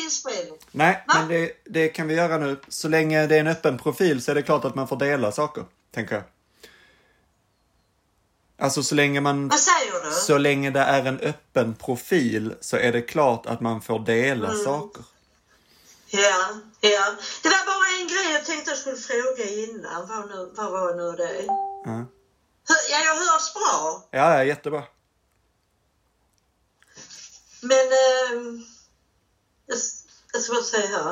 inspelning. Nej, men det kan vi göra nu. Så länge det är en öppen profil så är det klart att man får dela saker, tänker jag. Alltså så länge man... Vad säger du? Så länge det är en öppen profil så är det klart att man får dela saker. Ja. Det var bara en grej jag tänkte jag skulle fråga innan. Vad var nu det? Ja. Ja, jag hörs bra. Ja, jättebra. Men jag ska bara säga här.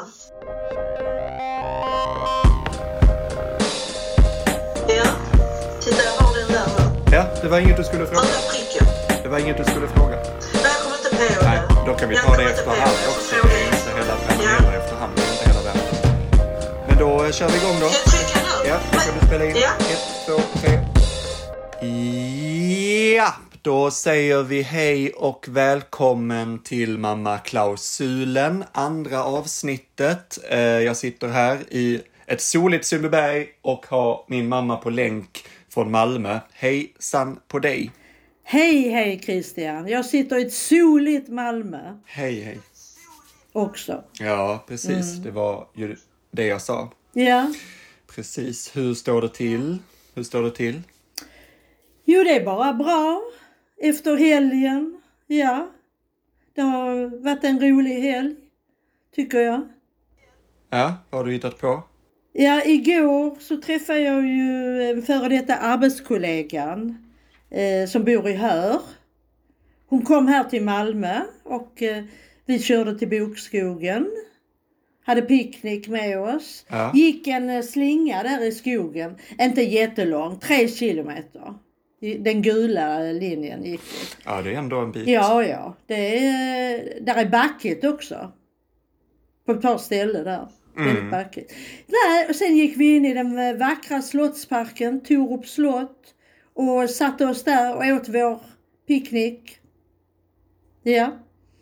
Ja, titta jag har den där nu. Ja, det var inget du skulle fråga. Andra pricken. Det var inget du skulle fråga. Nej, jag kommer inte på det. Nej, då kan vi ta det efterhand också. Det är inte hela panelen efterhand. Det är inte hela världen. Men då kör vi igång då. Ska jag trycka nu? Ja, då ska du spela in. Ja. 1, 2, 3. Ja, då säger vi hej och välkommen till Mamma Klausulen. Andra avsnittet. Jag sitter här i ett soligt Sundbyberg och har min mamma på länk från Malmö. Hejsan på dig. Hej Christian. Jag sitter i ett soligt Malmö. Hej. Också. Ja, precis. Det var ju det jag sa. Ja. Precis. Hur står det till? Jo, det är bara bra. Efter helgen. Ja. Det har varit en rolig helg. Tycker jag. Ja, vad har du hittat på? Ja, igår så träffade jag ju en före detta arbetskollegan som bor i Hör. Hon kom här till Malmö och vi körde till Bokskogen. Hade picknick med oss. Ja. Gick en slinga där i skogen. Inte jättelång, 3 kilometer. Den gula linjen gick det. Ja, det är ändå en bit. Ja. Där är backigt också. På ett par ställen där. Väldigt backigt. Nej, och sen gick vi in i den vackra slottsparken, Torup slott. Och satte oss där och åt vår picknick. Ja.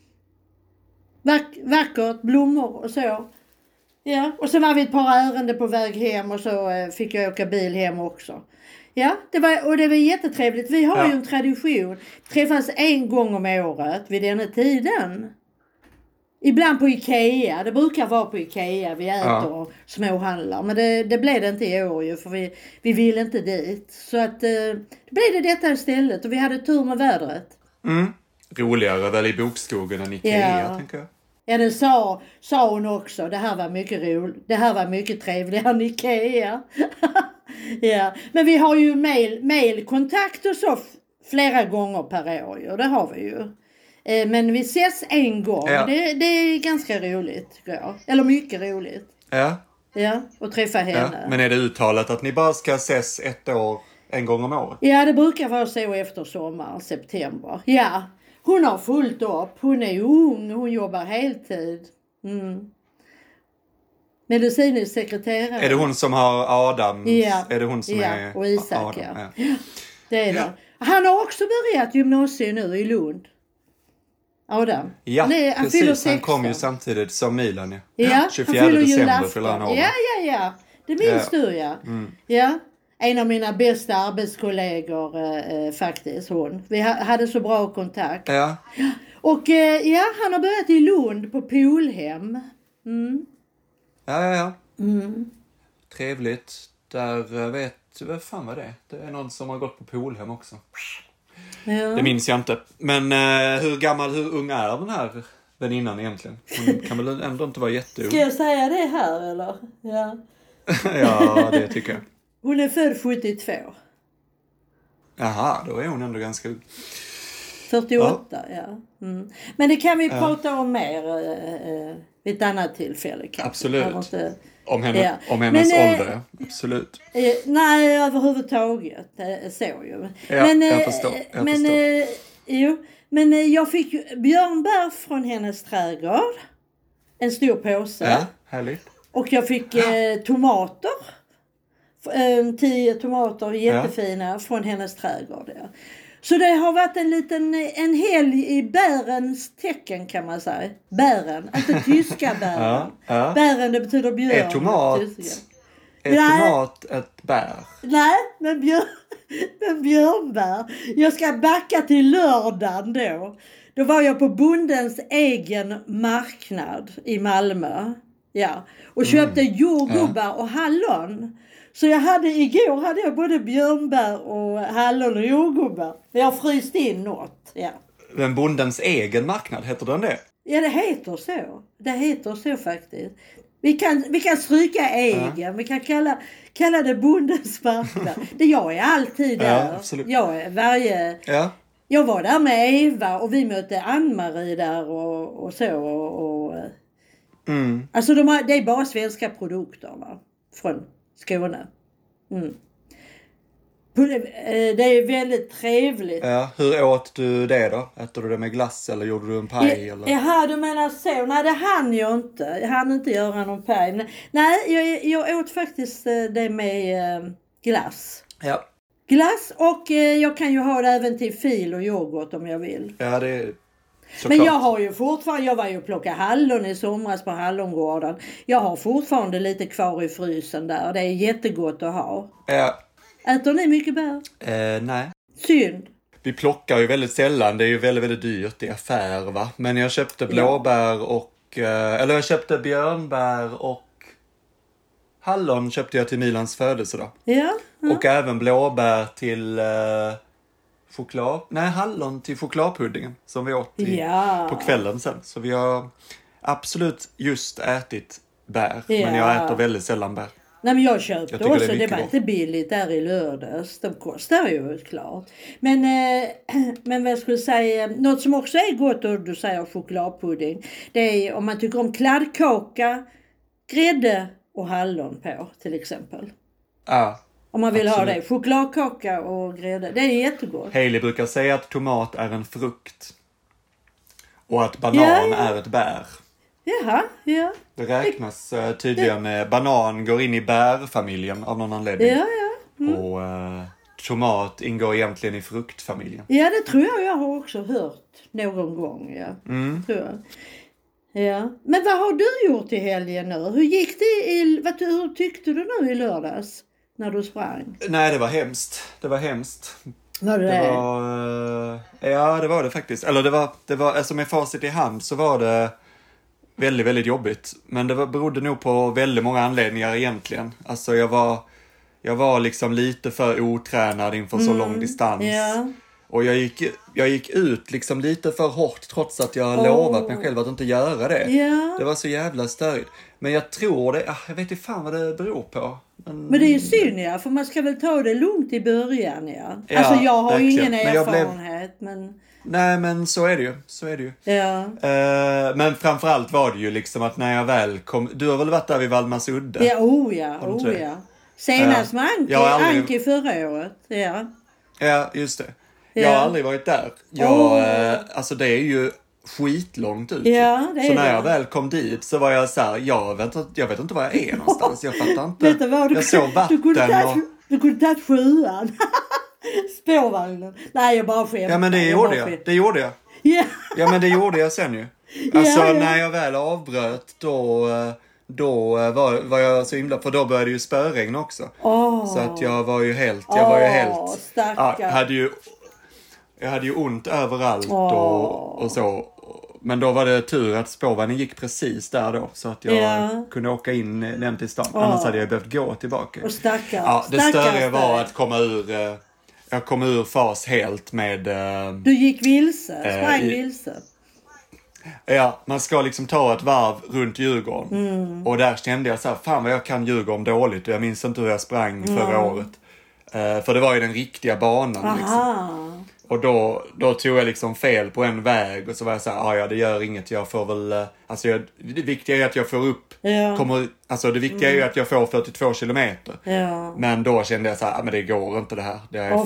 Vackert, blommor och så. Ja, och sen var vi ett par ärenden på väg hem och så fick jag åka bil hem också. Ja, det var jättetrevligt. Vi har ju en tradition. Träffas en gång om året vid denna tiden. Ibland på Ikea. Det brukar vara på Ikea. Vi äter och småhandlar. Men det blev det inte i år ju. För vi vill inte dit. Så att det blev detta istället. Och vi hade tur med vädret. Roligare väl i Bokskogen än Ikea, tänker jag. Ja, det sa hon också. Det här var mycket roligt. Det här var mycket trevligare än Ikea. Ja. Men vi har ju mailkontakt och så flera gånger per år. Och det har vi ju. Men vi ses en gång. Ja. Det är ganska roligt, tycker jag. Eller mycket roligt. Ja. Ja, och träffa henne. Ja. Men är det uttalat att ni bara ska ses ett år, en gång om året? Ja, det brukar vara så efter sommaren, september. Ja, hon har fullt upp. Hon är ung, hon jobbar heltid. Medicinsk sekreterare. Är det hon som har Adam? Ja. Är det hon som är och Isak, Adam? ja. Det är det. Han har också börjat gymnasiet nu i Lund. Adam. Ja, han fyller precis. 16. Han kom ju samtidigt som Milan. Ja, 24 han fyller december julafton. fyller han år. Ja. Det minns du, ja. Ja. En av mina bästa arbetskollegor faktiskt, hon. Vi hade så bra kontakt. Ja. Och han har börjat i Lund på Polhem. Ja. Trevligt. Där vad fan var det? Det är någon som har gått på Polhem också. Ja. Det minns jag inte. Men hur ung är den här väninnan egentligen? Hon kan väl ändå inte vara jätteung. Ska jag säga det här eller? Ja. Ja, det tycker jag. Hon är född 72. Jaha, då är hon ändå ganska ung. 48, ja. Men det kan vi prata om mer vid ett annat tillfälle. Kanske. Absolut. Om hennes ålder, absolut. Nej, överhuvudtaget. Så ju. Ja, jag förstår. Men jag fick björnbär från hennes trädgård. En stor påse. Ja, härligt. Och jag fick tomater. 10 tomater, jättefina, från hennes trädgård. Ja. Så det har varit en helg i bärens tecken, kan man säga. Bären, inte tyska bären. Bären, det betyder björn. Är tomat ett bär? Nej, men björnbär. Jag ska backa till lördagen då. Då var jag på Bondens egen marknad i Malmö. Ja. Och köpte jordgubbar och hallon. Så igår hade jag både björnbär och hallon och jordgubbar. Jag har fryst in något. Ja. Men Bondens egen marknad, heter den det? Ja, det heter så. Det heter så faktiskt. Vi kan stryka egen. Vi kan kalla det Bondens marknad. Jag är alltid där. Ja, absolut. Ja. Jag var där med Eva och vi mötte Ann-Marie där och så. Alltså det är bara svenska produkter, va? Från Skåne. Det är väldigt trevligt. Ja, hur åt du det då? Äter du det med glass eller gjorde du en paj? Eller? Jaha, du menar så. Nej, det hann jag inte. Jag hann inte göra någon paj. Nej, jag åt faktiskt det med glass. Ja. Glass och jag kan ju ha det även till fil och yoghurt om jag vill. Ja, det är såklart. Men jag har ju fortfarande, jag var ju och plockade hallon i somras på hallongården. Jag har fortfarande lite kvar i frysen där. Det är jättegott att ha. Ja. Äter ni mycket bär? Nej. Synd. Vi plockar ju väldigt sällan. Det är ju väldigt, väldigt dyrt i affär, va? Men jag köpte blåbär och... eller jag köpte björnbär och hallon köpte jag till Milans födelsedag. Ja. Och även blåbär till hallon till chokladpuddingen som vi åt på kvällen sen. Så vi har absolut just ätit bär. Ja. Men jag äter väldigt sällan bär. Nej, men jag köpte också, det var gott. inte billigt där i lördags. De kostar ju klart. Men vad jag skulle säga, något som också är gott, och du säger chokladpudding. Det är om man tycker om kladdkaka, grädde och hallon på till exempel. Ja. Om man vill absolut. ha det. Chokladkaka och grädde. Det är jättegott. Hailey brukar säga att tomat är en frukt. Och att banan är ett bär. Jaha, ja. Det räknas tydligen, banan går in i bärfamiljen av någon anledning. Ja. Och tomat ingår egentligen i fruktfamiljen. Ja, det tror jag har också hört någon gång. Ja. Tror jag. Ja. Men vad har du gjort i helgen nu? Hur gick det hur tyckte du nu i lördags när du sprang? Nej, det var hemskt. Det var hemskt. Var det? Ja, det var det faktiskt. Eller det var alltså med facit i hand så var det väldigt, väldigt jobbigt. Men det berodde nog på väldigt många anledningar egentligen. Alltså jag var liksom lite för otränad inför så lång distans. Ja. Och jag gick ut liksom lite för hårt trots att jag lovat mig själv att inte göra det. Ja. Det var så jävla störigt. Men jag tror det, jag vet inte fan vad det beror på. Men det är ju synd, ja, för man ska väl ta det lugnt i början, ja. Ja, alltså jag har ju verkligen. ingen erfarenhet, men... Nej, men så är det ju. Ja. Men framförallt var det ju liksom att när jag väl kom... Du har väl varit där vid Valdemars udde? Ja. Senast med Anki förra året, ja. Ja, just det. Ja. Jag har aldrig varit där. Alltså det är ju skitlångt ut. Ja, det är så när det. jag väl kom dit så var jag så här, jag vet inte var jag är någonstans. Jag fattar inte. Vet du vad? Jag såg vatten Du kunde tagit sjuan. Spårvagnen. Nej, jag bara skämtar. Ja, men det gjorde jag. Ja. Ja, men det gjorde jag sen ju. Alltså när jag väl avbröt då var jag så himla, för då började ju spöregn också. Så att jag var ju helt stackars. Jag hade ju ont överallt och så. Men då var det tur att spårvagnen gick precis där då. Så att jag kunde åka in den till stan. Annars hade jag behövt gå tillbaka. Och stackars. Ja, det större var att jag kom ur fas helt med... Du gick sprang vilse. Ja, man ska liksom ta ett varv runt Djurgården. Och där kände jag så här, fan vad jag kan Djurgården dåligt. Och jag minns inte hur jag sprang förra året. För det var ju den riktiga banan liksom. Och då tog jag liksom fel på en väg. Och så var jag så här, det gör inget. Jag får väl... Alltså det viktiga är att jag får upp... Alltså det viktiga är ju att jag får 42 kilometer. Ja. Men då kände jag så här, men det går inte det här. Det är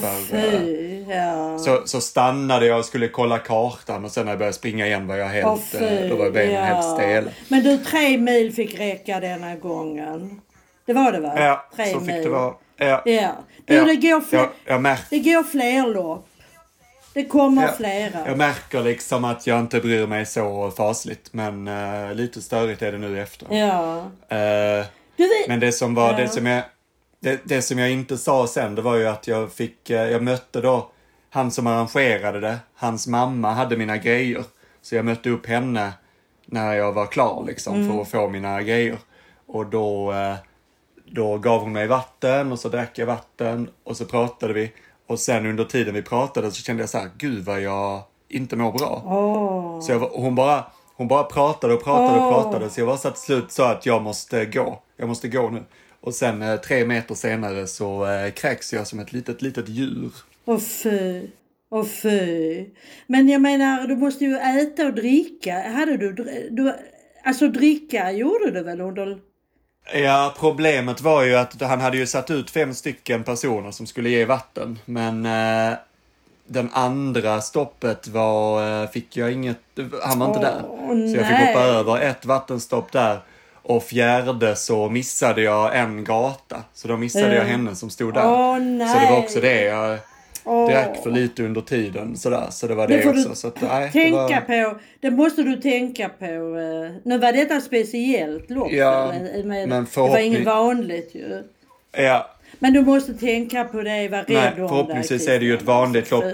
Så så stannade jag och skulle kolla kartan. Och sen när jag började springa igen var jag helt... då var benen helt stela. Men du, 3 mil fick räcka denna gången. Det var det, va? Ja, 3 så mil. fick det vara. Ja. Du, det går det går fler lopp. Det kommer flera. Jag märker liksom att jag inte bryr mig så fasligt. Men lite störigt är det nu efter. Ja. Men det som var... Det som jag inte sa sen, det var ju att jag mötte då han som arrangerade det, hans mamma hade mina grejer. Så jag mötte upp henne när jag var klar liksom, för att få mina grejer. Och då gav hon mig vatten och så drack jag vatten och så pratade vi. Och sen under tiden vi pratade så kände jag så här, gud vad jag inte mår bra. Så hon bara pratade och pratade. Så jag var så till slut så att jag måste gå nu. Och sen 3 meter senare så kräks jag som ett litet djur. Åh fy. Men jag menar, du måste ju äta och dricka. Hade du alltså dricka gjorde du väl under? Ja, problemet var ju att han hade ju satt ut 5 stycken personer som skulle ge vatten. Men den andra stoppet fick jag inget, han var inte där. Så jag fick hoppa över ett vattenstopp där. Och 4:e så missade jag en gata. Så då missade jag henne som stod där. Så det var också det. Jag drack för lite under tiden. Sådär. Så det var det också. Så att, det måste du tänka på. Nu var detta speciellt lopp. Ja, men det var inget vanligt ju. Ja. Men du måste tänka på det. Var rädd om dig. Förhoppningsvis är det ju ett vanligt lopp.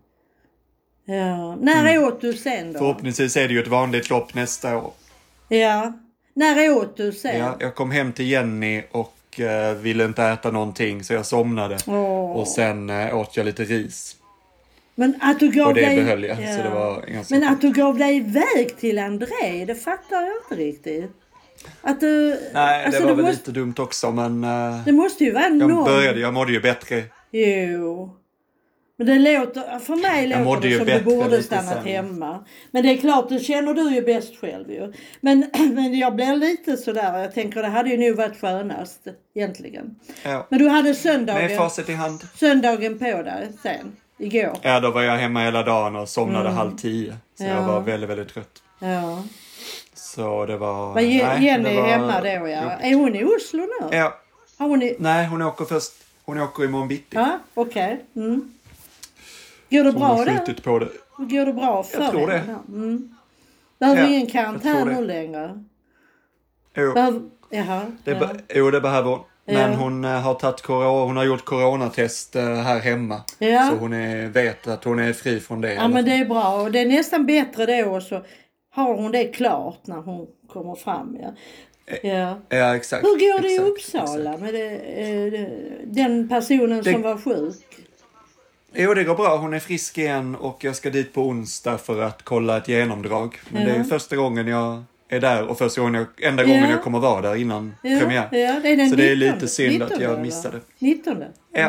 Ja. När åt du sen då? Förhoppningsvis är det ju ett vanligt lopp nästa år. Ja. När åt du sen? Ja, jag kom hem till Jenny och ville inte äta någonting så jag somnade. Och sen åt jag lite ris. Men att du gav och det dig... behöll jag. Så det var ganska... Men att du gav dig iväg till André, det fattar jag inte riktigt. Att du... Nej, alltså, det var väl lite dumt också, men... det måste ju vara någon... Jag mådde ju bättre. Jo. Men det låter... För mig låter det som du borde stannat hemma. Men det är klart, det känner du ju bäst själv ju. Men jag blev lite sådär. Jag tänker, det hade ju nog varit skönast egentligen. Ja. Men du hade söndagen... Med facit i hand. Söndagen på dig sen, igår. Ja, då var jag hemma hela dagen och somnade 9:30. Så jag var väldigt, väldigt trött. Ja. Så det var... Jenny är hemma då, ja. Är hon i Oslo nu? Ja. Nej, hon åker först. Hon åker imorgon bitti. Ja, okej. Går det bra där? På det. Går det bra för jag tror det. Behöver ingen karantän nu längre? Jo. Det behöver hon. Men hon har hon har gjort coronatest här hemma. Ja. Så hon vet att hon är fri från det. Ja, men det är bra. Och det är nästan bättre då, så har hon det klart när hon kommer fram. Ja, exakt. Hur går det i Uppsala med den personen som var sjuk? Jo, det går bra. Hon är frisk igen och jag ska dit på onsdag för att kolla ett genomdrag. Men det är första gången jag är där och enda gången jag kommer vara där innan premiär. Ja, det är den så det är lite synd att jag missade. 19. Ja,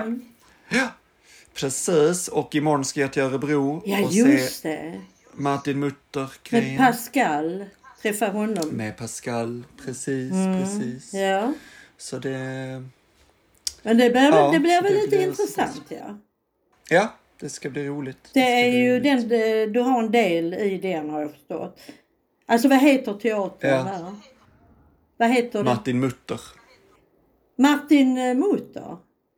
precis. Och imorgon ska jag till Örebro och se Martin Mutter-grejen. Med Pascal. Träffa honom. Med Pascal, precis. Ja. Så det... Men det blir väl lite intressant, Ja, det ska bli roligt. Det är ju du har en del i den, har jag förstått. Alltså, vad heter teatern här? Vad heter det? Martin Mutter. Martin Mutter?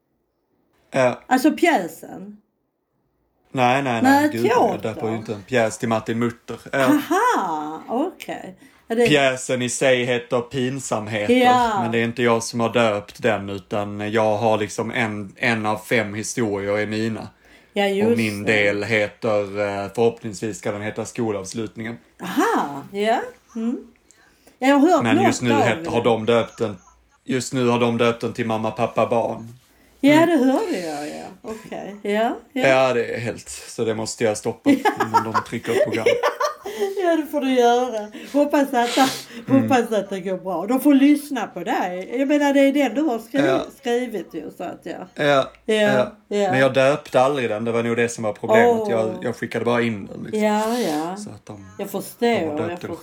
Ja. Alltså pjäsen? Nej. Gud, jag döper ju inte en pjäs till Martin Mutter. Aha, okej. Pjäsen i sig heter Pinsamheter. Men det är inte jag som har döpt den, utan jag har liksom en av 5 historier i mina. Ja, just och min del heter, förhoppningsvis ska den heta Skolavslutningen. Aha, ja. Jag har hört. Men just nu har de döpt den. Just nu har de döpt den till Mamma, pappa, barn. Ja, det hörde jag, Okej. Ja, det är helt. Så det måste jag stoppa innan de trycker upp program. Ja, det får du göra. Hoppas att det går bra. De får lyssna på dig. Jag menar, det är den du har skrivit ju, så att Ja. Men jag döpte aldrig den. Det var nog det som var problemet. Jag skickade bara in den. Liksom. Ja. Så att jag förstår.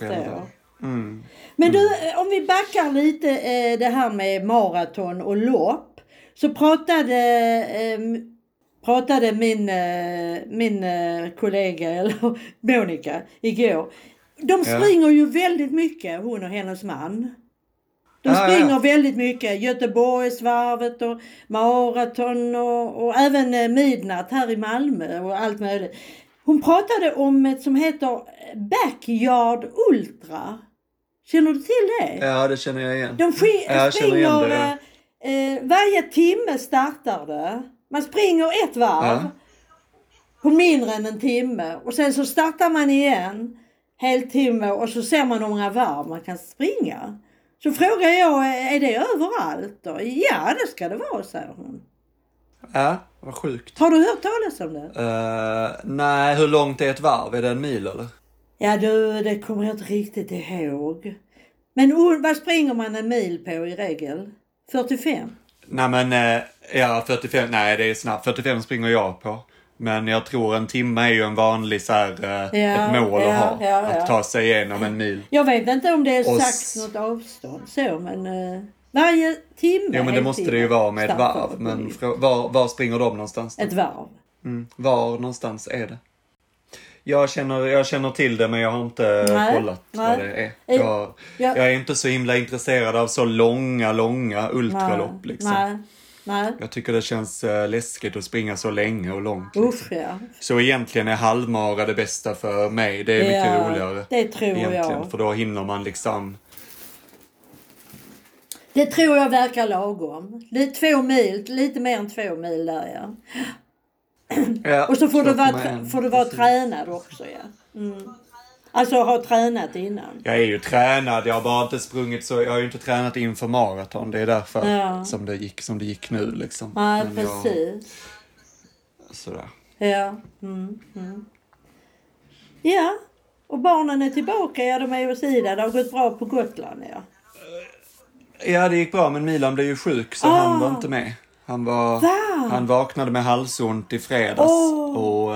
Men du, om vi backar lite det här med maraton och lopp. Så pratade min kollega, eller Monica, igår. De springer ju väldigt mycket, hon och hennes man. De springer väldigt mycket. Göteborgsvarvet och maraton och även midnatt här i Malmö och allt möjligt. Hon pratade om ett som heter Backyard Ultra. Känner du till det? Ja, det känner jag igen. De springer... varje timme startar det. Man springer ett varv. på mindre än en timme. Och sen så startar man igen heltimme och så ser man hur många varv man kan springa. Så frågar jag, är det överallt då? Ja, det ska det vara, säger hon. Ja, vad sjukt. Har du hört talas om det? Nej, hur långt är ett varv? Är det en mil eller? Ja du, det kommer jag inte riktigt ihåg. Men vad springer man en mil på i regel? 45? Nej men, 45, nej det är snabbt. 45 springer jag på. Men jag tror en timme är ju en vanlig så här, ett mål att ha. Att ta sig igenom en mil. Jag vet inte om det är sagt något avstånd så, men varje timme. Jo men det måste det ju vara med ett varv. Men var springer de någonstans? Ett varv. Var någonstans är det? Jag känner till det men jag har inte kollat vad det är. Jag är inte så himla intresserad av så långa ultralopp liksom. Nej. Jag tycker det känns läskigt att springa så länge och långt. Usch, ja. Så egentligen är halvmara det bästa för mig. Det är mycket roligare. Det tror jag. För då hinner man liksom... Det tror jag verkar lagom. 2 mil, lite mer än 2 mil där, ja. Ja, och så får du vara tränad också, ja. Alltså ha tränat innan. Jag är ju tränad, jag har bara inte sprungit så, jag har ju inte tränat inför maraton. Det är därför som det gick nu liksom. Ja, precis. Sådär. Ja. Ja, och barnen är tillbaka, ja de är hos Ida, det har gått bra på Gotland, ja. Ja, det gick bra, men Milan blev ju sjuk så han var inte med. Han vaknade med halsont i fredags och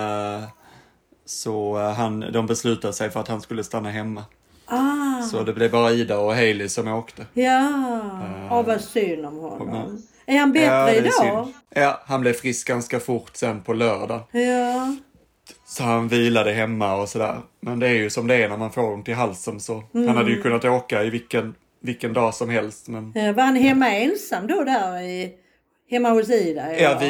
så de beslutade sig för att han skulle stanna hemma. Så det blev bara Ida och Hailey som åkte. Ja, vad synd om honom. Är han bättre idag? Ja, han blev frisk ganska fort sen på lördag. Ja. Så han vilade hemma och sådär. Men det är ju som det är när man får ont i halsen så. Han hade ju kunnat åka i vilken dag som helst. Men... Var han hemma ensam då där hemma hos Ida? Eller? Ja,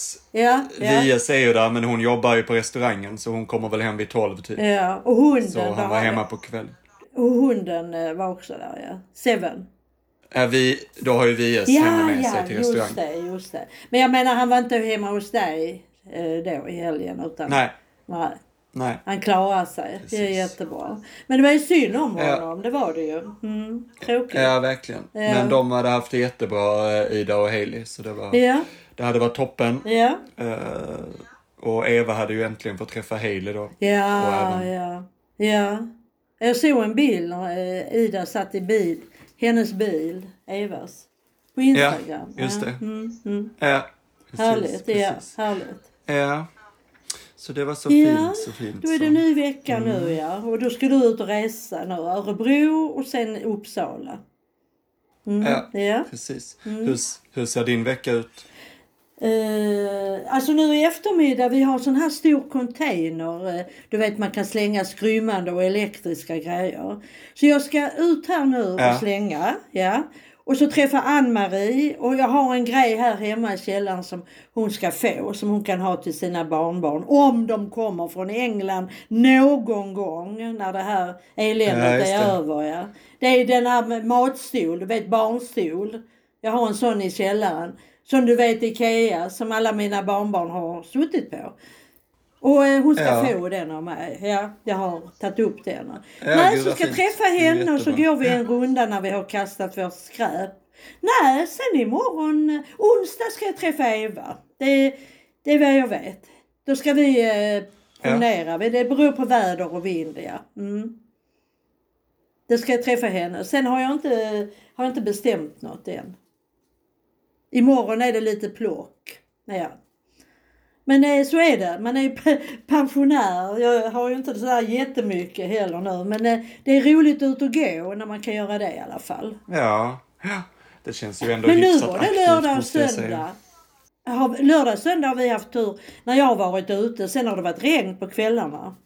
Vies är ju där men hon jobbar ju på restaurangen så hon kommer väl hem vid 12 typ. Ja, och hunden så han var hemma på kvällen. Och hunden var också där, ja. Seven. Då har ju Vies henne med sig till restaurangen. Just det. Men jag menar han var inte hemma hos dig då i helgen utan... Nej. Han klarar sig. Precis. Det är jättebra. Men det var ju synd om honom. Det var det ju. Tråkigt. Ja, verkligen. Ja. Men de hade haft det jättebra, Ida och Hailey. Så det hade varit toppen. Ja. Och Eva hade ju äntligen fått träffa Hailey då. Ja. Jag såg en bild när Ida satt i hennes bil, Evas. På Instagram. Ja, just det. Ja, precis, härligt. Ja. Så det var så fint. Då är det ny vecka nu, ja. Och då ska du ut och resa nu. Örebro och sen Uppsala. Ja, precis. Hur ser din vecka ut? Alltså nu i eftermiddag, vi har sån här stor container. Du vet, man kan slänga skrymmande och elektriska grejer. Så jag ska ut här nu och slänga, Och så träffa Ann-Marie och jag har en grej här hemma i källaren som hon ska få. Som hon kan ha till sina barnbarn. Om de kommer från England någon gång när det här eländet är över. Ja. Det är den här matstol, du vet barnstol. Jag har en sån i källaren. Som du vet Ikea som alla mina barnbarn har suttit på. Och hon ska få den av mig. Ja, jag har tagit upp den. Så ska jag träffa henne och så går vi en runda när vi har kastat vårt skräp. Nej, sen imorgon, onsdag ska jag träffa Eva. Det är vad jag vet. Då ska vi promenera. Det beror på väder och vind, Då ska jag träffa henne. Sen har jag inte bestämt något än. Imorgon är det lite plock. Ja. Men så är det. Man är pensionär. Jag har ju inte så där jättemycket heller nu. Men det är roligt ut och gå när man kan göra det i alla fall. Ja. Det känns ju ändå men hyfsat aktivt. Men nu var det lördag och söndag. Lördag och söndag har vi haft tur när jag har varit ute. Sen har det varit regn på kvällarna.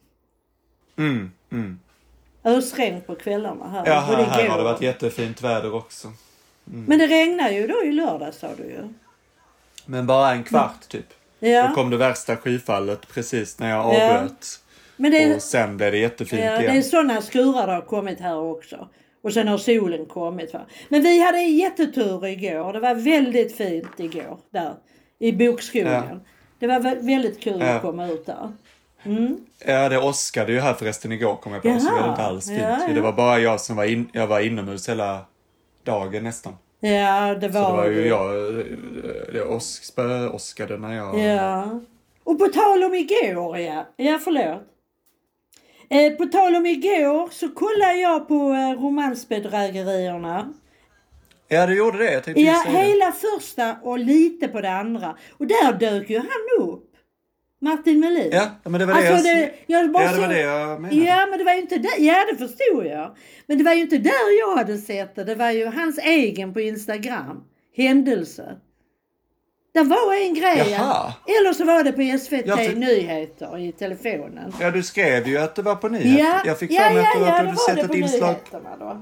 Ösregn på kvällarna här. Ja, här har det varit jättefint väder också. Men det regnar ju då i lördag, sa du ju. Men bara en kvart typ. Ja. Då kom det värsta skyfallet precis när jag avbröt. Och sen blev det jättefint igen. Det är sådana skurar det har kommit här också. Och sen har solen kommit. Va? Men vi hade jättetur igår. Det var väldigt fint igår där i Bokskogen. Det var väldigt kul att komma ut där. Ja, det åskade ju här förresten igår, kom jag på. Så det var inte alls fint. Ja. Det var bara jag som jag var inomhus hela dagen nästan. Ja, det var... Så det var ju jag, spöåskade när jag... Ja. Och på tal om igår, ja förlåt. På tal om igår så kollade jag på romansbedrägerierna. Ja, du gjorde det. Jag tänkte Ja, hela första och lite på det andra. Och där dök ju han upp. Martin Melin. Ja, men det var det var det jag menade. Ja, men det var ju inte där. Ja, det förstod jag. Men det var ju inte där jag hade sett det. Det var ju hans egen på Instagram. Händelse. Det var en grej. Jaha. Eller så var det på SVT Nyheter i telefonen. Ja, du skrev ju att det var på nyheter. Ja, jag fick fram att du hade sett ett inslag. Då.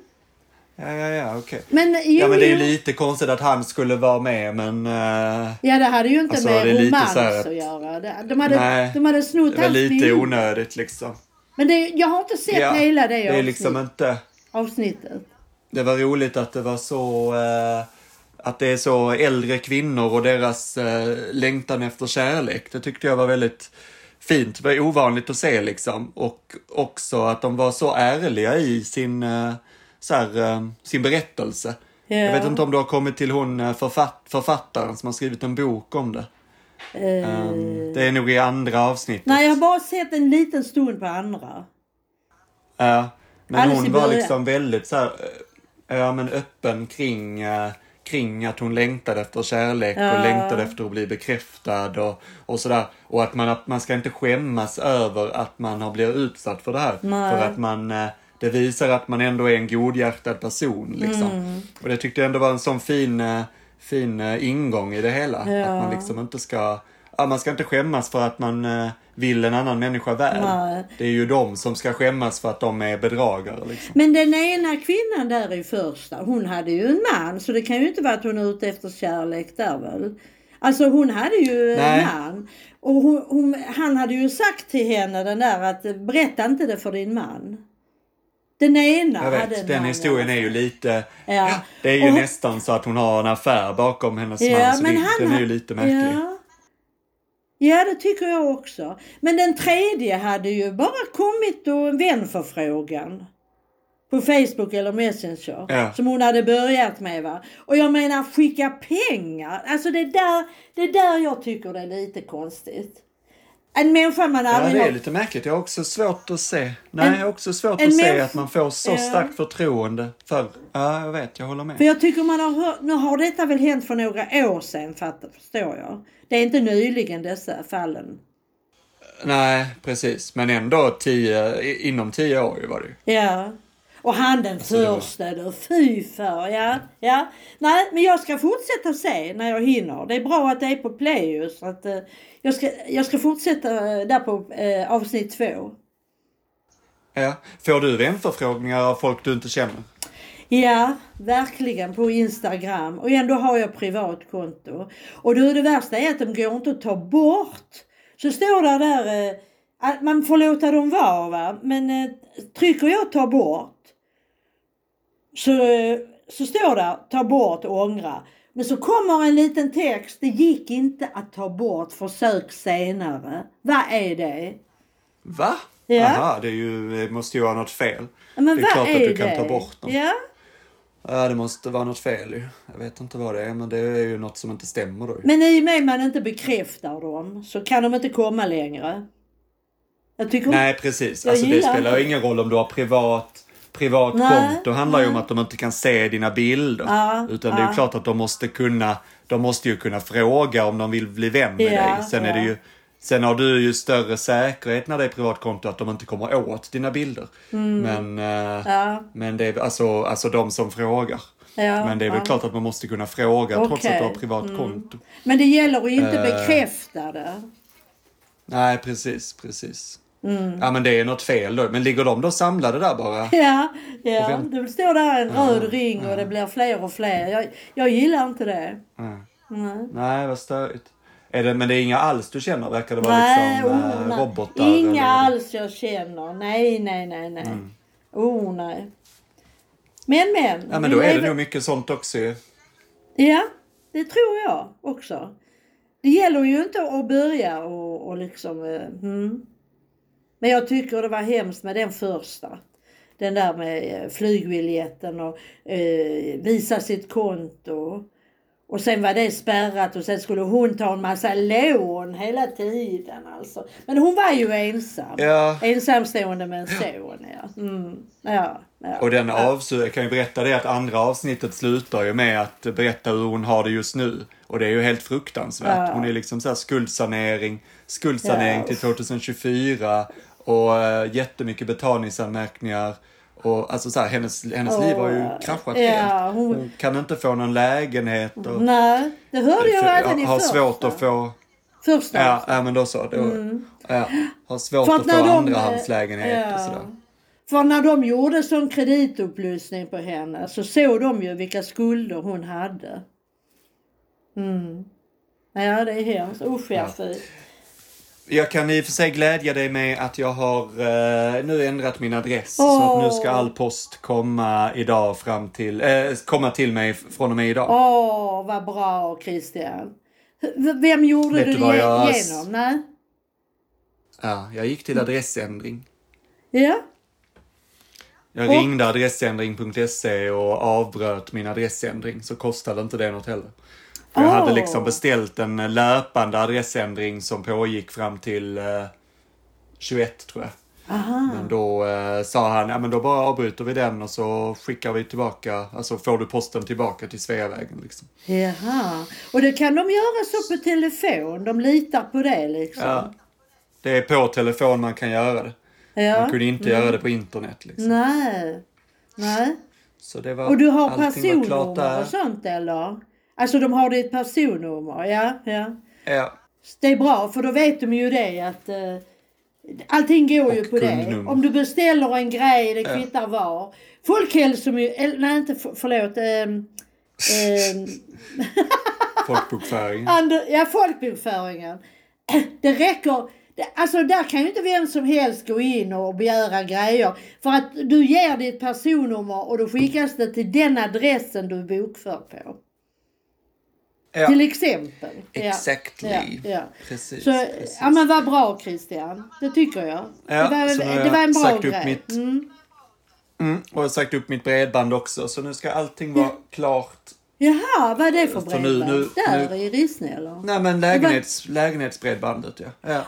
Ja, okej. Men, men det är ju lite konstigt att han skulle vara med, men... Ja, det hade ju inte alltså, med romans att göra. De hade snott det var lite onödigt liksom. Men jag har inte sett hela det är liksom inte... avsnittet. Det var roligt att det var så... att det är så äldre kvinnor och deras längtan efter kärlek. Det tyckte jag var väldigt fint. Det var ovanligt att se liksom. Och också att de var så ärliga i sin berättelse. Yeah. Jag vet inte om du har kommit till hon författaren som har skrivit en bok om det. Det är nog i andra avsnittet. Nej, jag har bara sett en liten stund på andra. Ja, men hon var liksom väldigt öppen kring att hon längtade efter kärlek och längtade efter att bli bekräftad och sådär. Och att man ska inte skämmas över att man har blivit utsatt för det här. Nej. För att det visar att man ändå är en godhjärtad person liksom. Och det tyckte jag ändå var en sån fin ingång i det hela. Att man liksom inte ska... man ska inte skämmas för att man vill en annan människa väl. Nej. Det är ju de som ska skämmas för att de är bedragare. Liksom. Men den ena kvinnan där i första, hon hade ju en man. Så det kan ju inte vara att hon är ute efter kärlek där väl. Alltså hon hade ju en man. Och han hade ju sagt till henne den där att berätta inte det för din man. Den ena jag vet, hade den historien är ju lite... Ja, det är ju nästan så att hon har en affär bakom hennes man. Så den är ju lite märklig. Ja, det tycker jag också. Men den tredje hade ju bara kommit en vänförfrågan. På Facebook eller Messenger. Ja. Som hon hade börjat med, va. Och jag menar, skicka pengar. Alltså det där jag tycker det är lite konstigt. En människa man aldrig... Ja, det är lite märkligt. Jag har också svårt att se. Jag har också svårt att se att man får så starkt förtroende för... Ja, jag vet. Jag håller med. För jag tycker man har hört... Nu har detta väl hänt för några år sedan, förstår jag. Det är inte nyligen dessa fallen. Nej, precis. Men ändå inom 10 år var det. Ja. Och han den första då, fy för, ja. Nej, men jag ska fortsätta se när jag hinner. Det är bra att det är på Play, så att jag ska fortsätta där på avsnitt 2. Ja, får du vänförfrågningar av folk du inte känner? Ja, verkligen på Instagram. Och ändå har jag privatkonto. Och då det värsta är att de går inte att ta bort. Så står det där att man får låta dem vara, va? Men trycker jag ta bort så står det ta bort och ångra. Men så kommer en liten text. Det gick inte att ta bort, försök senare. Vad är det? Va? Ja. Aha, det måste ju vara något fel. Men det är klart att du kan ta bort dem. Ja. Ja, det måste vara något fel ju. Jag vet inte vad det är, men det är ju något som inte stämmer då. Men i och med man inte bekräftar dem så kan de inte komma längre. Nej, precis. Alltså det spelar ju ingen roll om du har privat konto. Det handlar ju om att de inte kan se dina bilder. Utan det är ju klart att de måste ju kunna fråga om de vill bli vän med dig. Sen har du ju större säkerhet när det är privatkonto att de inte kommer åt dina bilder. Men det är alltså de som frågar. Men det är väl klart att man måste kunna fråga trots att du har privatkonto. Men det gäller att inte bekräfta det. Nej, precis. Ja, men det är något fel då. Men ligger de då samlade där bara? Ja. Det står där en röd ring och det blir fler och fler. Jag gillar inte det. Nej, vad störigt. Men det är inga alls du känner? Verkar det vara liksom robotar? Inga alls jag känner. Nej. Nej. Men. Ja, men då är det nog mycket sånt också ju. Ja, det tror jag också. Det gäller ju inte att börja och liksom... Men jag tycker det var hemskt med den första. Den där med flygbiljetten och visa sitt konto. Och sen var det spärrat och sen skulle hon ta en massa lån hela tiden alltså. Men hon var ju ensam. Ja. Ensamstående med en son, ja. Ja. Och den jag kan ju berätta det att andra avsnittet slutar ju med att berätta hur hon har det just nu. Och det är ju helt fruktansvärt. Ja. Hon är liksom så här skuldsanering till 2024 och jättemycket betalningsanmärkningar. Och alltså så här, hennes liv har ju kraschat helt. Hon kan inte få någon lägenhet. Och, nej, det hörde jag även i har första. svårt att få... Första. Ja, men då så. Har svårt att få andrahandslägenhet och sådär. För när de gjorde sån kreditupplysning på henne så såg de ju vilka skulder hon hade. Ja, det är hemskt. Usch, ja. Jag kan i och för sig glädja dig med att jag har nu ändrat min adress. Så att nu ska all post komma idag komma till mig från och med idag. Vad bra, Christian. Vem gjorde du det genom? Nej? Ja, jag gick till adressändring. Ja. Jag ringde adressändring.se och avbröt min adressändring. Så kostade inte det något heller. Jag hade liksom beställt en löpande adressändring som pågick fram till 21 tror jag. Aha. Men då sa han, ja men då bara avbryter vi den och så skickar vi tillbaka, alltså får du posten tillbaka till Sveavägen liksom. Jaha, och det kan de göra så på telefon, de litar på det liksom. Ja, det är på telefon man kan göra det. Ja. Man kunde inte göra det på internet liksom. Nej. Så det var, och du har personnummer och sånt eller? Alltså de har ditt personnummer, ja. Ja. Det är bra för då vet de ju det att allting går och ju på kundnummer. det. Om du beställer en grej, det kvittar var. Folkbokföringen. Folkbokföringen. Det räcker. Alltså där kan ju inte vem som helst gå in och begära grejer. För att du ger ditt personnummer och då skickas det till den adressen du bokför på. Ja. Till exempel. Exactly. Ja. Precis. Ja men vad bra Christian. Det tycker jag. Ja, det var en bra grej. Och jag har sagt upp mitt bredband också. Så nu ska allting vara klart. Jaha, vad är det för bredband? Nu, där i Rissne eller? Nej men lägenhetsbredbandet ja.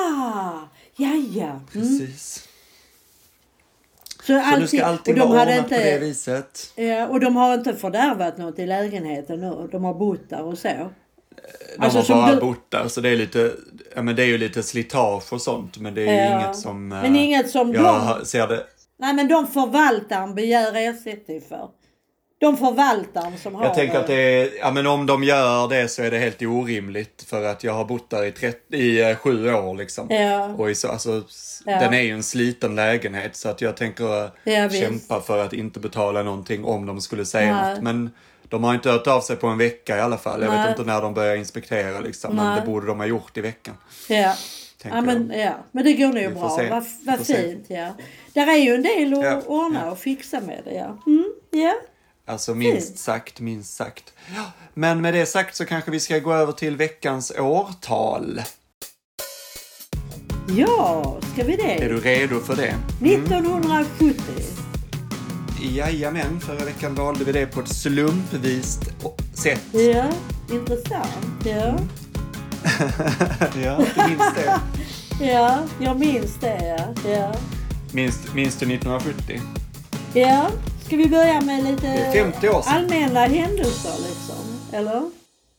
Ja. Precis. Så nu ska allting vara ordnat på det viset. Ja, och de har inte fördärvat något i lägenheten nu. De har bott där och så. De har bara bott där. Så det är lite, det är ju lite slitage och sånt. Men det är ju inget som... Men inget som ser det. Nej men de förvaltaren begär ersättning för. De förvaltaren som har... Jag tänker att det är... men om de gör det så är det helt orimligt. För att jag har bott där i 7 år liksom. Ja. Och den är ju en sliten lägenhet. Så att jag tänker kämpa för att inte betala någonting om de skulle säga något. Men de har inte hört av sig på en vecka i alla fall. Jag vet inte när de börjar inspektera liksom. Men det borde de ha gjort i veckan. Ja. Men det går nog bra. Vad fint, ja. Där är ju en del att ordna och fixa med det, ja. Alltså minst sagt. Ja. Men med det sagt så kanske vi ska gå över till veckans årtal. Ja, ska vi det? Är du redo för det? 1970. Jajamän, förra veckan valde vi det på ett slumpvist sätt. Ja, intressant. Ja. Ja, du minns det? Ja, jag minns det, ja. Minns du 1970? Ja, ska vi börja med lite 50 år sedan. Allmänna händelser liksom, eller?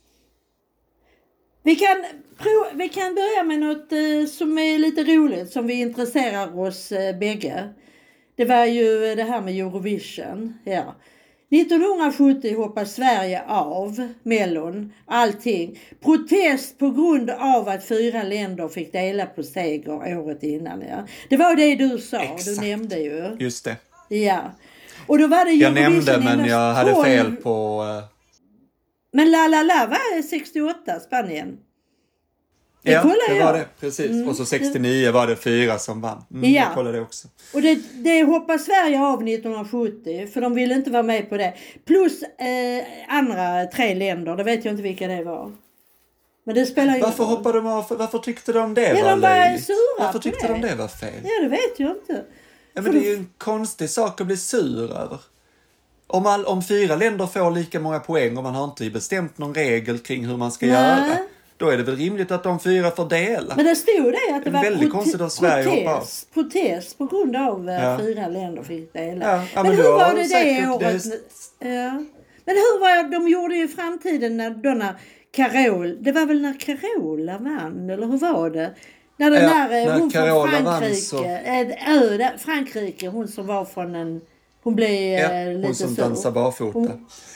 Vi kan börja med något som är lite roligt, som vi intresserar oss bägge. Det var ju det här med Eurovision, ja. 1970 hoppade Sverige av Mellon, allting. Protest på grund av att 4 länder fick dela på seger året innan. Ja. Det var det du sa, du nämnde ju. Just det. Ja. Och då var det jag nämnde men jag hade fel på... Men La var 68, Spanien. Det var det, precis. Och så 69 var det 4 som vann. Jag kollade det också. Och det hoppade Sverige av 1970, för de ville inte vara med på det. Plus andra 3 länder, det vet jag inte vilka det var. Men det spelar ju Varför roll. hoppade de av? Varför tyckte de det Ja, var de var löjligt? sura Varför på tyckte det. de det var fel? Ja, det vet jag inte. Ja, men det är ju en konstig sak att bli sur över. Om 4 länder får lika många poäng och man har inte bestämt någon regel kring hur man ska göra, då är det väl rimligt att de 4 får dela. Men det stod det att det var väldigt konstigt av Sverige att hoppa av. protest på grund av 4 länder fick dela. Ja, men hur var det säkert året? Ja. Men hur var de gjorde ju i framtiden när Carola vann, eller hur var det? När den där hon Carola från vann Frankrike, Frankrike, hon som var från en, hon blev lite hon som sur. dansar barfota.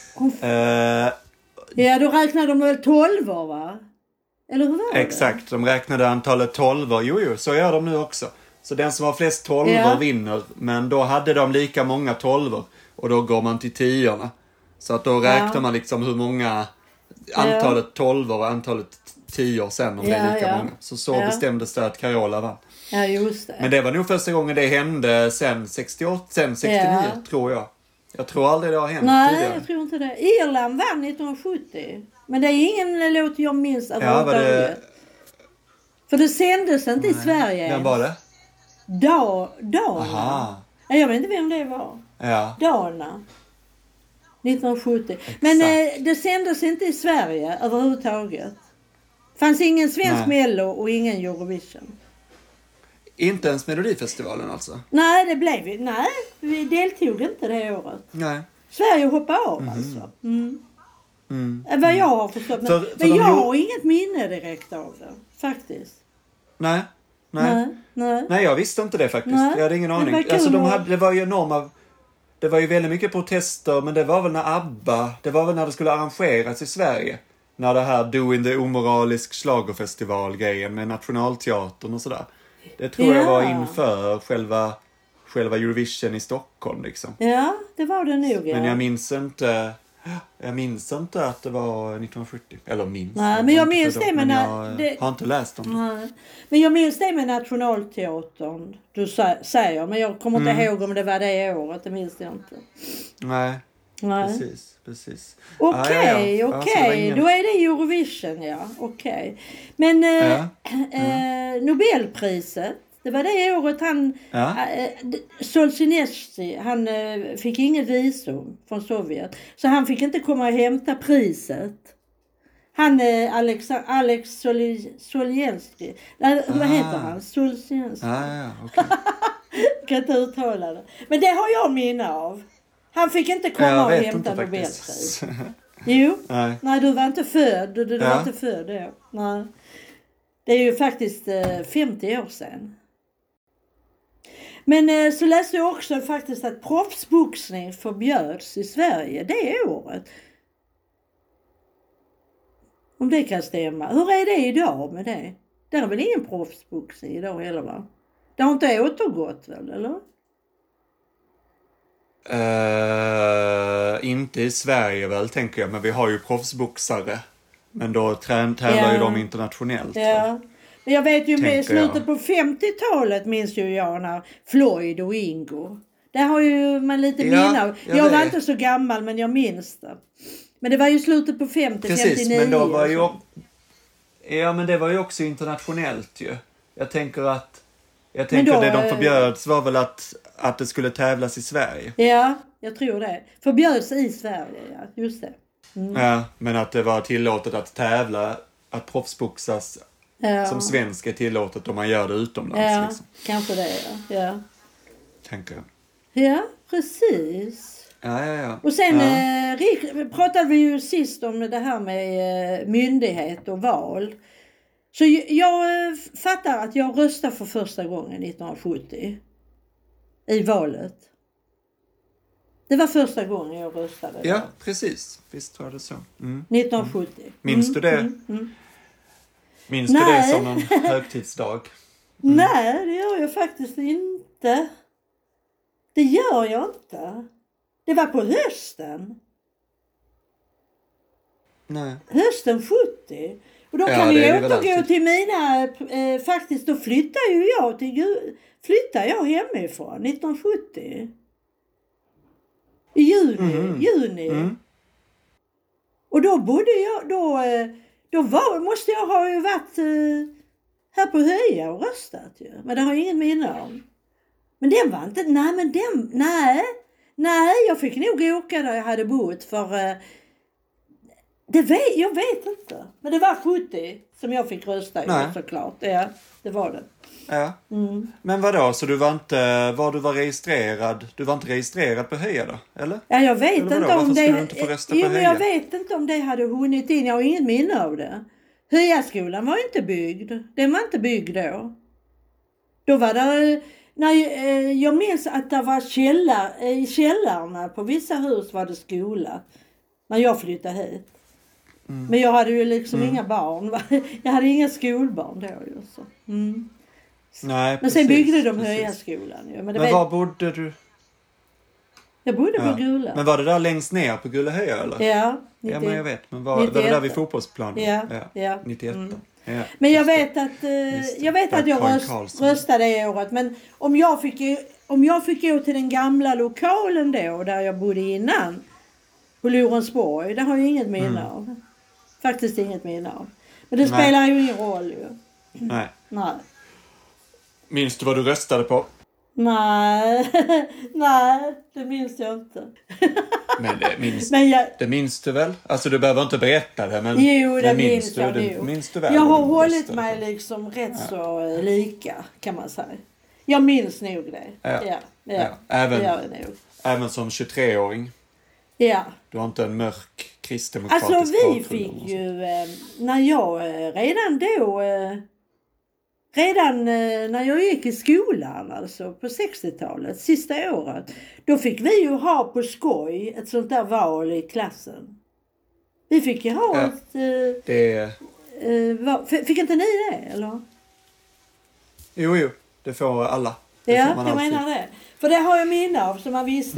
Ja, då räknade de väl 12 va? Eller hur var det? Exakt, de räknade antalet 12. Jo, så gör de nu också. Så den som har flest 12 vinner, men då hade de lika många 12 och då går man till 10:orna. Så att då räknar man liksom hur många antalet 12 och antalet 10 sen om det är lika många. Så bestämdes det att Carola vann. Ja, just det. Men det var nog första gången det hände sen 69 tror jag. Jag tror aldrig det har hänt tidigare. Nej, jag tror inte det. Irland vann 1970. Men det är ingen låt jag minns överhuvudtaget. För det sändes inte i Sverige. Vem var det? Dana. Aha. Jag vet inte vem det var. Ja. Dana. 1970. Men det sändes inte i Sverige överhuvudtaget. Fanns ingen svensk Mello och ingen Eurovision. Inte ens Melodifestivalen alltså? Nej, vi deltog inte det året. Nej. Sverige hoppade av alltså. Vad jag har förstått. Men jag har inget minne direkt av det. Faktiskt. Nej, jag visste inte det faktiskt. Nej. Jag hade ingen aning. Alltså, det var ju enorma... Det var ju väldigt mycket protester, men det var väl när ABBA... Det var väl när det skulle arrangeras i Sverige. När det här Doing the omoralisk schlagerfestival-grejen med Nationalteatern och sådär. Det tror jag var inför själva Eurovision i Stockholm liksom. Ja, det var det nog. Men jag minns inte att det var 1970. Eller minns. Nej, men jag minns det. Men jag har inte läst om det. Nej. Men jag minns det med Nationalteatern. Du säger, men jag kommer inte ihåg om det var det året. Det minns jag inte. Nej. Precis. Okej. Då är det Eurovision, ja. Okej. Men Nobelpriset, det var det året Solzhenitsyn, han fick inget visum från Sovjet. Så han fick inte komma och hämta priset. Han Alex Solzhenitsyn. Vad heter han? Solzhenitsyn. Okay. Kan inte uttala det. Men det har jag minne av. Han fick inte komma och hämta Nobelpris. Jo. Nej, du var inte född. Du var inte född då. Nej. Det är ju faktiskt 50 år sedan. Men så läste jag också faktiskt att proffsboxning förbjöds i Sverige det året. Om det kan stämma. Hur är det idag med det? Det är väl ingen proffsboxning idag heller, va? Det har inte återgått väl, eller? Inte i Sverige väl, tänker jag. Men vi har ju proffsboxare. Men då tävlar ju de internationellt. Ja. Men jag vet ju med slutet på 50-talet minns ju jag när Floyd och Ingo. Där har ju man lite minne av. Jag var inte så gammal, men jag minns det. Men det var ju slutet på 50, precis, 59. Men då var ju... Ja, men det var ju också internationellt ju. Jag tänker det de förbjöds var väl att det skulle tävlas i Sverige. Ja, jag tror det. Förbjöds i Sverige, ja. Just det. Ja, men att det var tillåtet att tävla, att proffsboxas som svensk är tillåtet om man gör det utomlands. Ja, liksom. kanske det, ja. Tänker jag. Ja, precis. Ja. Och sen pratade vi ju sist om det här med myndighet och val. Så jag fattar att jag röstade för första gången 1970 i valet. Det var första gången jag röstade. Ja, precis. Visst var det så. 1970. Minns du det? Minns du det som någon högtidsdag? Nej, det gör jag faktiskt inte. Det gör jag inte. Det var på hösten. Nej. Hösten 70. Och då kan vi återgå till mina... faktiskt, då flyttade jag hemifrån 1970. I juni. Och då bodde jag... då måste jag ha ju varit här på Höja och röstat ju. Men det har jag ingen minne om. Men den var inte, nej, jag fick nog åka där jag hade bott för jag vet inte. Men det var 70 som jag fick rösta i såklart. Ja, det var det. Ja. Men vadå, så du var inte registrerad på Höja då, eller? Ja, jag vet inte om det. Inte få rösta på Höja? Men jag vet inte om det hade hunnit in. Jag har inget minne av det. Höjaskolan var inte byggd. Den var inte byggd då. Då var det, jag minns att det var i källarna på vissa hus var det skola. När jag flyttade hit. Men jag hade ju liksom inga barn. Jag hade inga skolbarn då ju. Så. Nej, men sen byggde de Höjaskolan ju. Men var bodde du? Jag bodde på Gula. Men var det där längst ner på Gula Höja eller? Ja, 90, ja, men jag vet. Men var det där vid fotbollsplanen? Ja. 91. Ja, men jag vet att jag röstade det året. Men om jag fick gå till den gamla lokalen då, där jag bodde innan, på Lorensborg, det har jag inget minne av. Faktiskt inget minne av. Men det spelar ju ingen roll ju. Nej. Minns du vad du röstade på? Nej, det minns jag inte. Men det minns du väl? Alltså du behöver inte berätta det, men jo, det minns jag nu. Minns du väl? Jag har hållit mig liksom rätt så lika, kan man säga. Jag minns nog det. Ja. Även som 23-åring? Ja. Du har inte en mörk kristdemokratisk alltså vi fick ju, när jag redan när jag gick i skolan, alltså på 60-talet, sista året, då fick vi ju ha på skoj ett sånt där val i klassen. Vi fick ju ha fick inte ni det, eller? Jo, det får alla. Det får man jag menar det. För det har jag minne av, som man visste.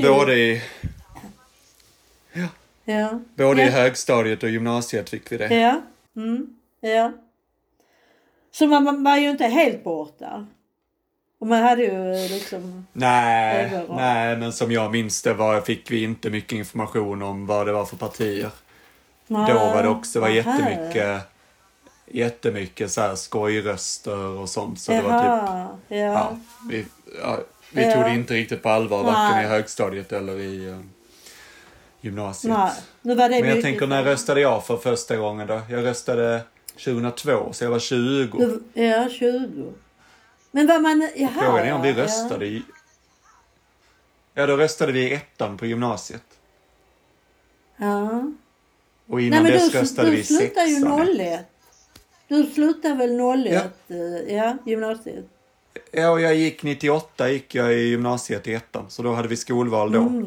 Både i högstadiet och gymnasiet fick vi det. Ja. Så man var ju inte helt borta. Och man hade ju liksom... Nej, men som jag minns det fick vi inte mycket information om vad det var för partier. Då var det också jättemycket så här skojröster och sånt. Så det var typ... Vi tog det inte riktigt på allvar, varken i högstadiet eller i gymnasiet. Nu var det men jag tänker, när röstade jag för första gången då? Jag röstade 2002, så jag var 20. Ja, 20. Men var man... Frågan är om vi röstade i... Ja, då röstade vi i 1:an på gymnasiet. Ja. Och innan dess röstade vi i 6:an. Du slutade ju 01. Du slutade väl 01, gymnasiet. Ja, och jag gick 98, gick jag i gymnasiet i 1:an. Så då hade vi skolval då.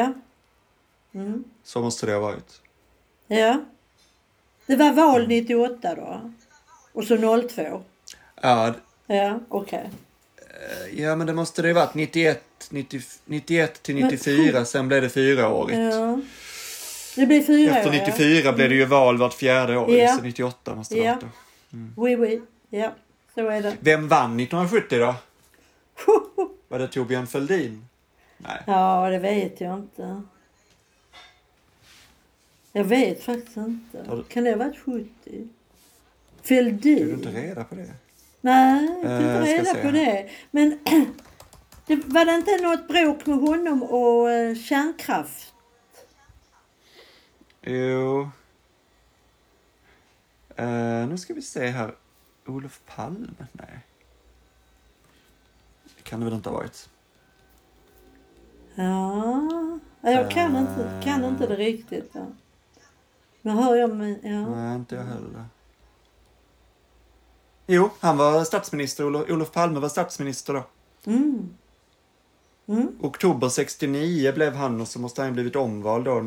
Så måste det ha varit. Ja. Det var val 98 då. Och så 02. Ja. Ja, okej. Ja, men det måste det ha varit 91 till 94. Sen blev det 4-årigt. Ja. Det blev 4 år. Efter 94 blev det ju val vart 4:e år. Ja. Så 98 måste det ha varit då. Oui. Ja, så är det. Vem vann 1970 då? Var det Torbjörn Fälldin? Nej. Ja, det vet jag inte. Jag vet faktiskt inte. Kan det ha varit 70? Fälldin? Är du inte reda på det? Nej, jag är inte reda på det. Men var det inte något bråk med honom och kärnkraft? Jo. Nu ska vi se här. Olof Palme? Nej. Det kan det väl inte ha varit. Ja, jag kan inte det riktigt. Ja. Nu hör jag mig. Ja. Nej, inte jag heller. Jo, han var statsminister. Olof Palme var statsminister då. Oktober 69 blev han, och så måste han blivit omvald då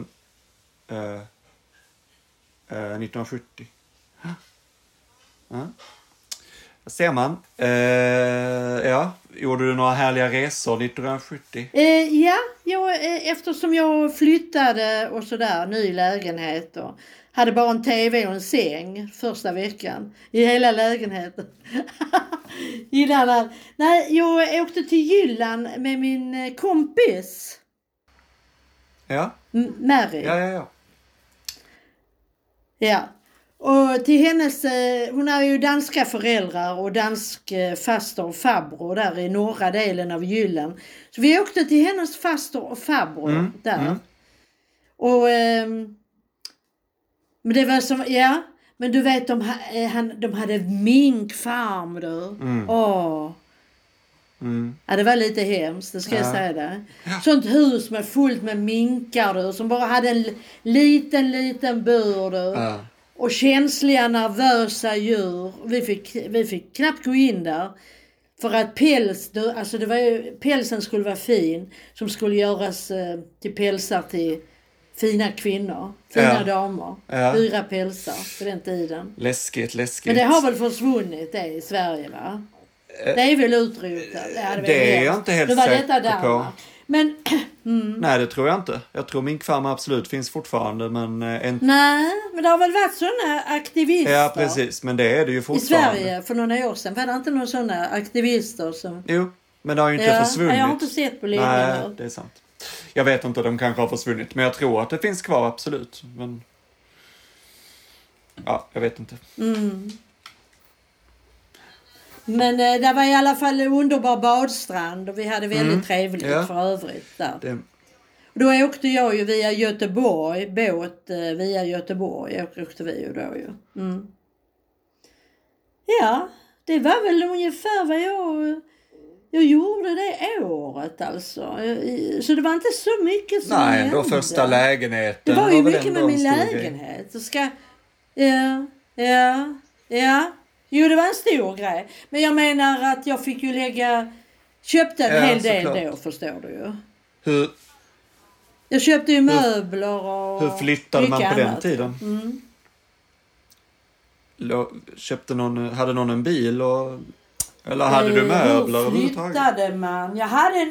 1970. Ja. Ser man. Gjorde du några härliga resor 1970? Eftersom jag flyttade och sådär, ny lägenhet och hade bara en tv och en säng första veckan i hela lägenheten. Jag åkte till Jylland med min kompis. Ja. Mary. Ja. Ja. Och till hennes, hon har ju danska föräldrar och dansk faster och farbror där i norra delen av Jylland. Så vi åkte till hennes faster och farbror där. Och men det var som, ja, men du vet de hade minkfarm du. Ja, det var lite hemskt, det ska jag säga det. Sånt hus med fullt med minkar du, som bara hade en liten bur du. Och känsliga, nervösa djur. Vi fick knappt gå in där. För att alltså det var ju, pälsen skulle vara fin. Som skulle göras till pälsar till fina kvinnor. Fina damer. Dyra pälsar på den tiden. Läskigt. Men det har väl försvunnit det i Sverige, va? Det är väl utrotat. Det är jag inte helt säker på. Men, Nej, det tror jag inte. Jag tror minkfarmar absolut finns fortfarande. Men nej, men det har väl varit sådana aktivister. Ja, precis. Men det är det ju fortfarande. I Sverige för några år sedan var det inte några sådana aktivister som... Jo, men det har ju inte försvunnit. Jag har inte sett på länge. Nej, det är sant. Jag vet inte, de kanske har försvunnit. Men jag tror att det finns kvar, absolut. Men... Ja, jag vet inte. Men det var i alla fall en underbar badstrand och vi hade väldigt trevligt för övrigt där. Då åkte jag ju via Göteborg, båt via Göteborg åkte vi ju då ju. Ja, det var väl ungefär vad jag gjorde det året alltså. Så det var inte så mycket som hände. Då första lägenheten. Det var ju mycket med min lägenhet. Så ja. Jo, det var en stor grej. Men jag menar att jag fick ju köpte en hel del då, förstår du ju. Jag köpte ju möbler och hur flyttade man på annat. den tiden? Hade någon en bil eller hade du möbler överhuvudtaget? Flyttade man? Jag hade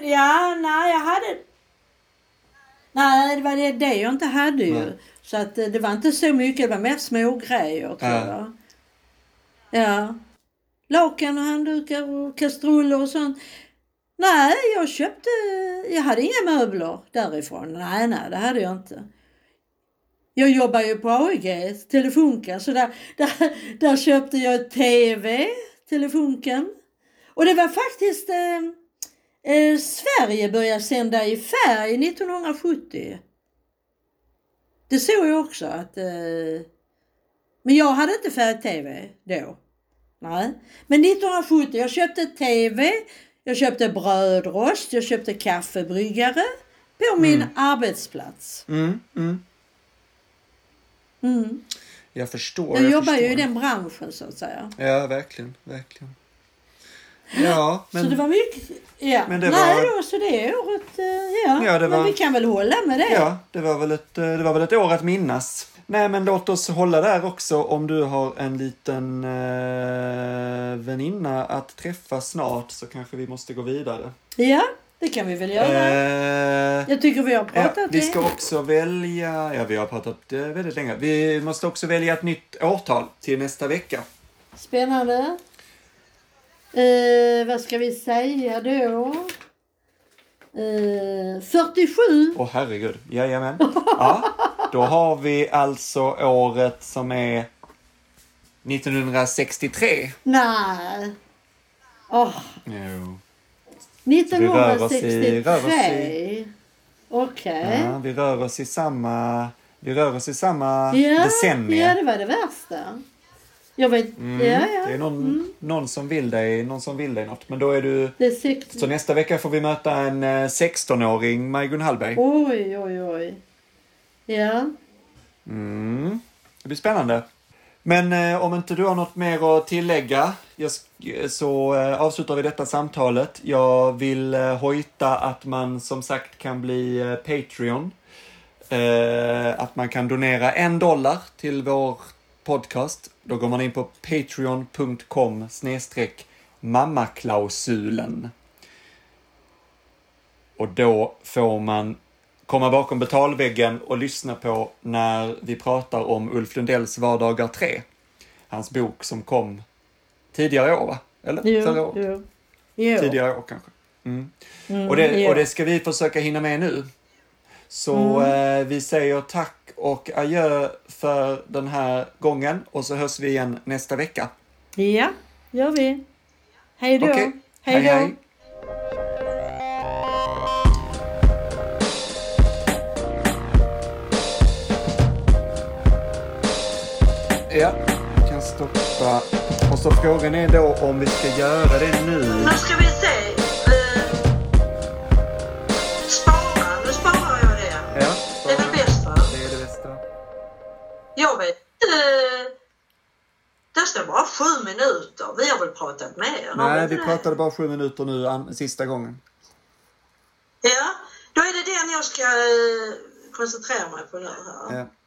nej, det var det jag inte hade ju. Så att det var inte så mycket, det var mer små grejer tror jag. Ja. Lakan och handdukar och kastruller och sånt. Nej, jag hade inga möbler därifrån. Nej, det hade jag inte. Jag jobbar ju på AEG, Telefunken, så där köpte jag ett TV, Telefunken. Och det var faktiskt Sverige började sända i färg 1970. Det såg jag också att men jag hade inte färg-tv då. Nej. Men 1970 jag köpte tv, jag köpte brödrost, jag köpte kaffebryggare på min arbetsplats. Jag förstår. Jag jobbar ju i den branschen så att säga. Ja, verkligen. Ja, men... Så det var mycket... Ja. Men det var... så det året... Ja, det var... Men vi kan väl hålla med det. Ja, det var väl ett år att minnas. Nej, men låt oss hålla där också om du har en liten väninna att träffa snart så kanske vi måste gå vidare. Ja, det kan vi väl göra. Jag tycker vi har pratat vi ska också välja... Ja, vi har pratat väldigt länge. Vi måste också välja ett nytt årtal till nästa vecka. Spännande. Vad ska vi säga då? 47. Herregud, jajamän. Ja, då har vi alltså året som är 1963. Nej. Jo. 1963. Okej. Ja, vi rör oss i samma decennium. Ja, det var det värsta. Jag vet. Det är någon som vill dig något. Men då är du... Så nästa vecka får vi möta en 16-åring, Majgun Hallberg. Oj. Ja. Det blir spännande. Men om inte du har något mer att tillägga så avslutar vi detta samtalet. Jag vill hojta att man som sagt kan bli Patreon. Att man kan donera $1 till vår podcast. Då går man in på patreon.com/mammaklausulen. Och då får man komma bakom betalväggen och lyssna på när vi pratar om Ulf Lundells Vardagar 3. Hans bok som kom tidigare år, va? Eller? Jo. Tidigare år kanske. Och det ska vi försöka hinna med nu. Så vi säger tack och adjö för den här gången. Och så hörs vi igen nästa vecka. Ja, gör vi. Hej då. Okej. Hej då. Hej. Ja, jag kan stoppa. Och så frågan är då om vi ska göra det nu. Nu ska vi se. Spara. Nu sparar jag det. Ja, Det är det bästa. det är det bästa. Jag vet. Det står bara 7 minuter. Vi har väl pratat mer? Nej, vi pratade bara 7 minuter nu sista gången. Ja, då är det den jag ska koncentrera mig på nu här. Ja.